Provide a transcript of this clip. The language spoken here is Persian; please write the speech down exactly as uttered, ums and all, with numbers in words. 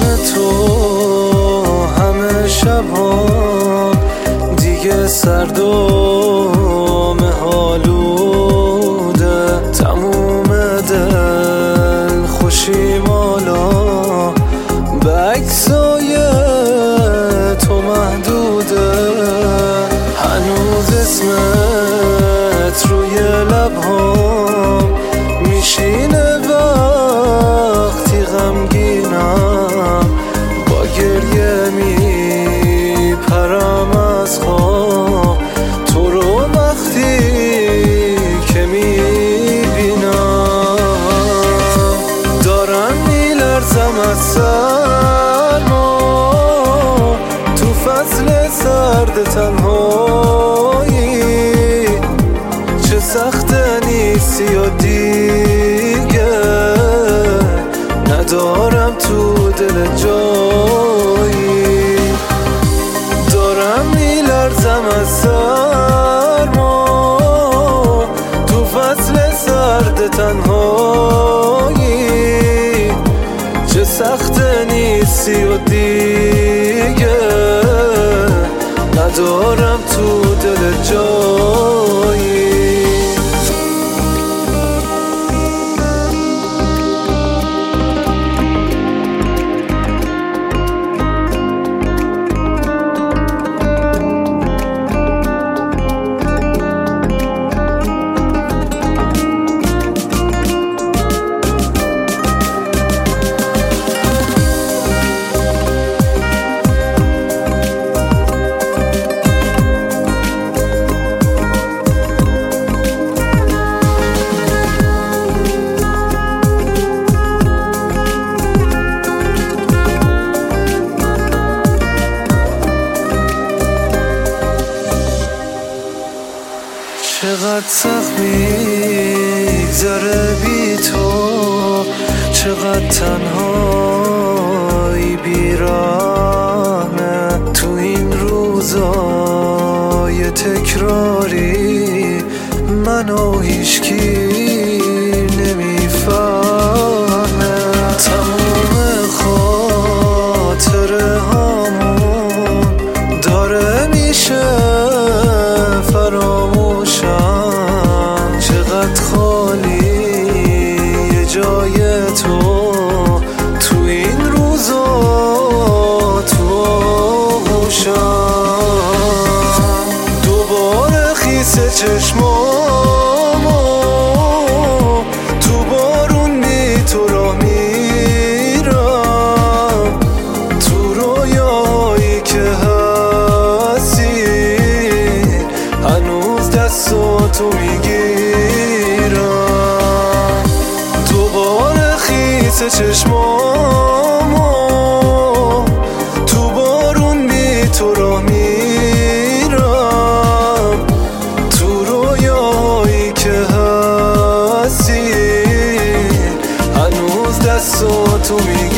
تو همه شب‌ها دیگه سرد و مه‌آلوده، تموم دل خوشی مالا به عکسای تو محدوده. هنوز اسمت روی لب‌هام میشینه وقتی غمگینم، با گریه میپرم از خواب تو رو وقتی که میبینم. دارم میلرزم از سرما تو فصل سرد تنهایی، چه سخته نیستی و دیگه ندارم تو دل جایی. دارم میلرزم از سرما تو فصل سرد تنهایی، چه سخته نیستی و دیگه ندارم تو دل جایی. چقدر سخت میگذره بی تو، چقدر تنهایی بیرانه تو این روزای تکراری، منو هیچکی نمیفهمه. تموم خاطره هامون داره میشه فراموشم، چقدر خالی جای تو تو این روزا تو آغوشم. دوباره خیس چشمامو تو بارون می تو را میرم، تو رویایی که هستی هنوز دستاتو میگیرم. دوباره خیس چشمامو تو بارون بی تو را میرم، تو رویایی که هستی هنوز دستاتو میگیرم.